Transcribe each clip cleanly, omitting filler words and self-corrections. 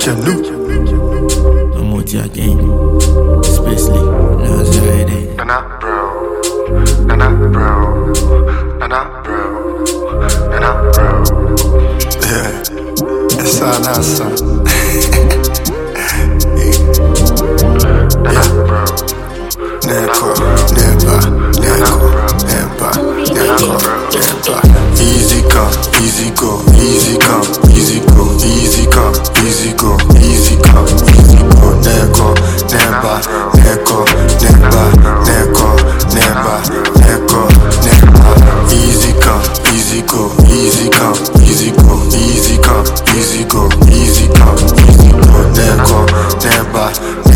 Chenu. I'm out here again. Especially, now it's Friday. Nana bro. Nana bro. Nana bro. Nana bro. Yeah. It's all awesome. Nana bro. Never. Easy come, easy go, easy come, easy go, easy come, easy go, easy come, easy go, never, easy come, easy go, easy come, easy go, easy come, easy go, easy come, easy go, never,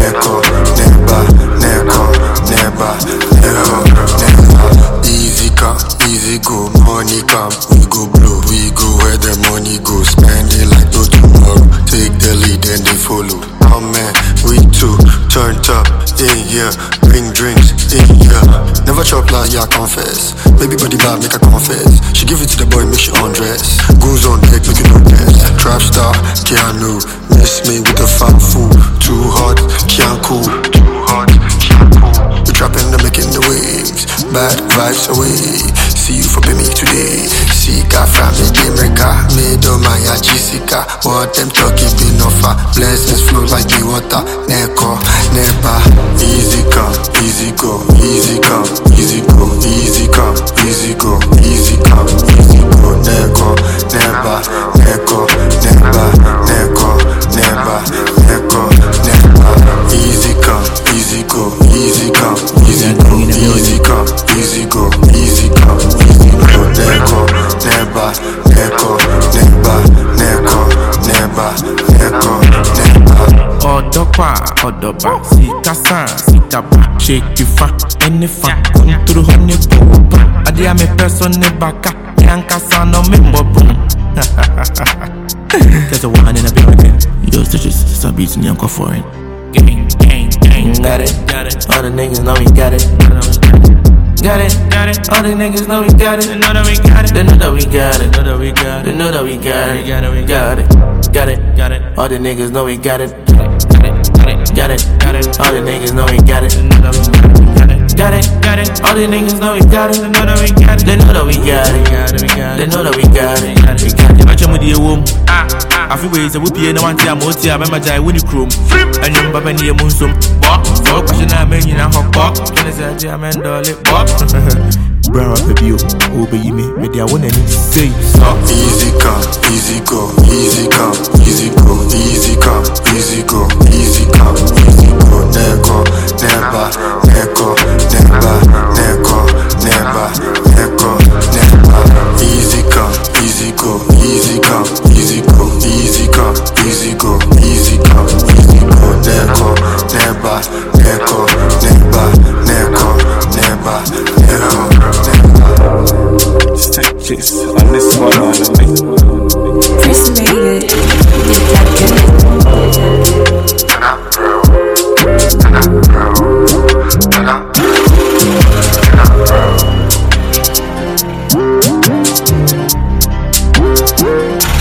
easy come, easy go, money come, we go blow, we go where the money go, spend it like no tomorrow, take the lead and they follow. Oh man, we too turned up in here, bring drinks in here. Never chop last year, I confess. Baby body bad, make her confess. She give it to the boy, make she undress. Goons on deck, make you no test. Trap star, Keanu, miss me with the fat fool. Too hot, can't cool. Too hot, can't cool. We trapping and making the waves. Bad vibes away. See you for me today. Sika family America, middle Maya Jessica. What them talking been offer. Blessings flow like the water. Neko, never. Easy come, easy go, easy come, easy go, easy come, easy go, easy come, easy go. Neko, never, neko, never, neko, never, neko, never. Easy come, easy go, easy come, easy go, easy come, easy go, easy come, easy go. Neko, never, neko, never, neko, never, neko, never. Odoba, Sika-san, Sika-ba. Shake you fa, any fa, come through honey boba. Adi ame person ne baka, Yanka-san no me bobo. There's a one in a building. Yo, such as some beats in Yanko foreign. Gang. Got it. All the niggas know we got it. Got it. All the niggas know we got it. They know that we got it. They know that we got it. They know that we got it. Got it. All the niggas know we got it. Got it. All the niggas know we got it. Got it. All the niggas know we got it. They know that we got it. They know that we got it. They know that we got it. Match with the womb. I feel ways that we pay no one time more time. I'm a jai winnie chrome. And you're Baba near Munsum. So question I mean you know hot pop. Can I say I'm in the lip pop? Brown up a view. Obey me. Maybe I want any say so. Easy come, easy go, easy come, easy go, easy come, easy go, easy come, easy go. Neko, never, neko, never, neko, never, neko, never. Easy come, easy go, easy come, easy go, easy come, easy go, easy come, easy go. Neko, never, neko, never, neko, never, neko, never. Just on this one on the way. Chris made it. Nana bro.